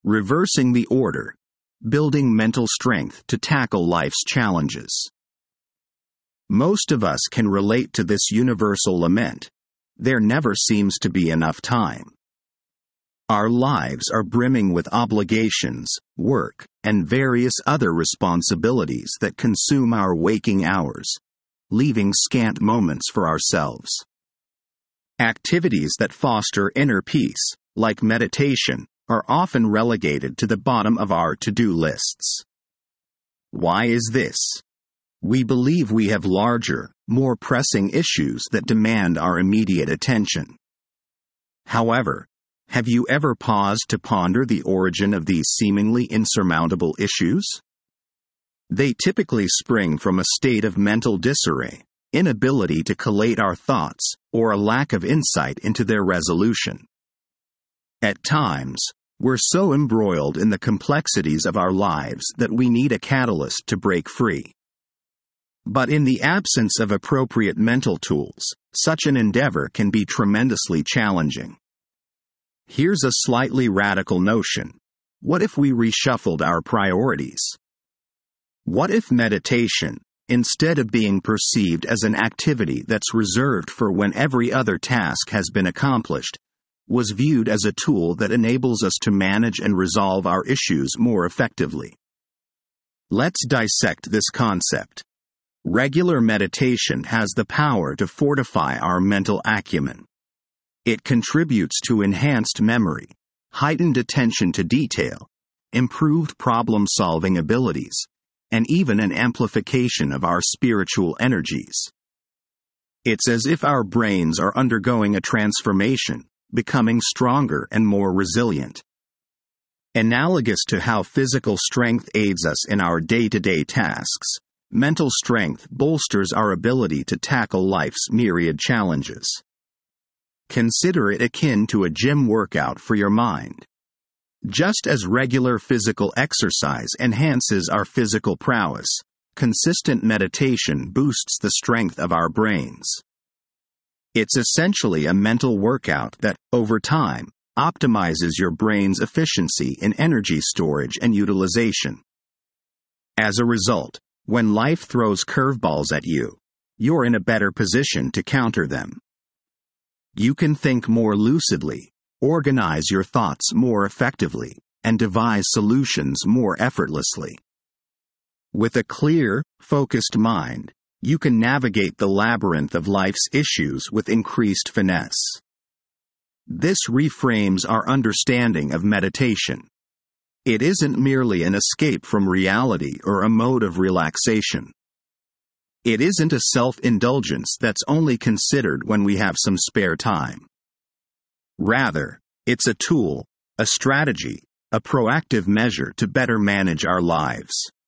Reversing the order, building mental strength to tackle life's challenges. Most of us can relate to this universal lament. There never seems to be enough time. Our lives are brimming with obligations, work, and various other responsibilities that consume our waking hours, leaving scant moments for ourselves. Activities that foster inner peace, like meditation, are often relegated to the bottom of our to-do lists. Why is this? We believe we have larger, more pressing issues that demand our immediate attention. However, have you ever paused to ponder the origin of these seemingly insurmountable issues? They typically spring from a state of mental disarray, inability to collate our thoughts, or a lack of insight into their resolution. At times, we're so embroiled in the complexities of our lives that we need a catalyst to break free. But in the absence of appropriate mental tools, such an endeavor can be tremendously challenging. Here's a slightly radical notion. What if we reshuffled our priorities? What if meditation, instead of being perceived as an activity that's reserved for when every other task has been accomplished, was viewed as a tool that enables us to manage and resolve our issues more effectively? Let's dissect this concept. Regular meditation has the power to fortify our mental acumen. It contributes to enhanced memory, heightened attention to detail, improved problem-solving abilities, and even an amplification of our spiritual energies. It's as if our brains are undergoing a transformation, becoming stronger and more resilient. Analogous to how physical strength aids us in our day-to-day tasks, mental strength bolsters our ability to tackle life's myriad challenges. Consider it akin to a gym workout for your mind. Just as regular physical exercise enhances our physical prowess, consistent meditation boosts the strength of our brains. It's essentially a mental workout that, over time, optimizes your brain's efficiency in energy storage and utilization. As a result, when life throws curveballs at you, you're in a better position to counter them. You can think more lucidly, organize your thoughts more effectively, and devise solutions more effortlessly. With a clear, focused mind, you can navigate the labyrinth of life's issues with increased finesse. This reframes our understanding of meditation. It isn't merely an escape from reality or a mode of relaxation. It isn't a self-indulgence that's only considered when we have some spare time. Rather, it's a tool, a strategy, a proactive measure to better manage our lives.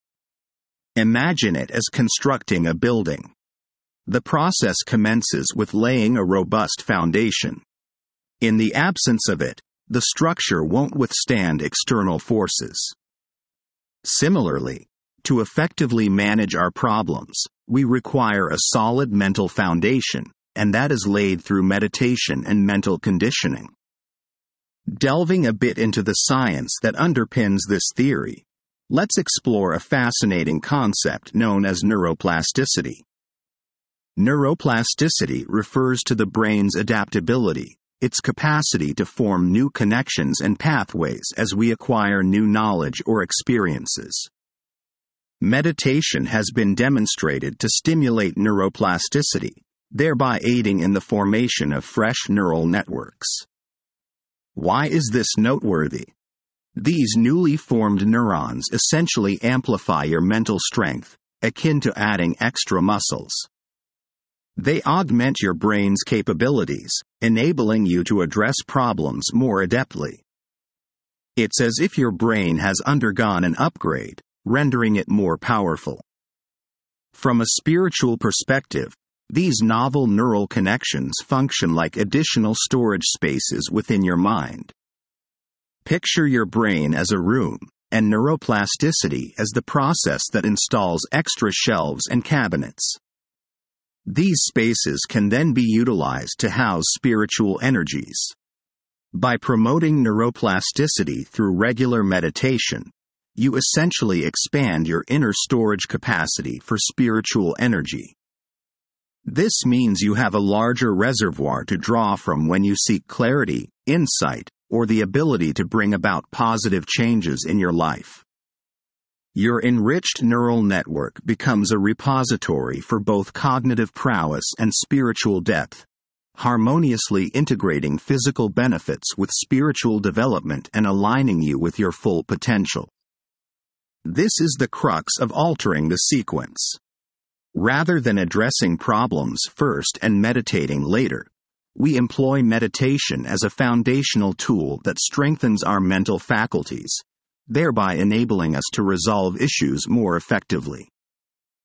Imagine it as constructing a building. The process commences with laying a robust foundation. In the absence of it, the structure won't withstand external forces. Similarly, to effectively manage our problems, we require a solid mental foundation, and that is laid through meditation and mental conditioning. Delving a bit into the science that underpins this theory, let's explore a fascinating concept known as neuroplasticity. Neuroplasticity refers to the brain's adaptability, its capacity to form new connections and pathways as we acquire new knowledge or experiences. Meditation has been demonstrated to stimulate neuroplasticity, thereby aiding in the formation of fresh neural networks. Why is this noteworthy? These newly formed neurons essentially amplify your mental strength, akin to adding extra muscles. They augment your brain's capabilities, enabling you to address problems more adeptly. It's as if your brain has undergone an upgrade, rendering it more powerful. From a spiritual perspective, these novel neural connections function like additional storage spaces within your mind. Picture your brain as a room, and neuroplasticity as the process that installs extra shelves and cabinets. These spaces can then be utilized to house spiritual energies. By promoting neuroplasticity through regular meditation, you essentially expand your inner storage capacity for spiritual energy. This means you have a larger reservoir to draw from when you seek clarity, insight, or the ability to bring about positive changes in your life. Your enriched neural network becomes a repository for both cognitive prowess and spiritual depth, harmoniously integrating physical benefits with spiritual development and aligning you with your full potential. This is the crux of altering the sequence. Rather than addressing problems first and meditating later, we employ meditation as a foundational tool that strengthens our mental faculties, thereby enabling us to resolve issues more effectively.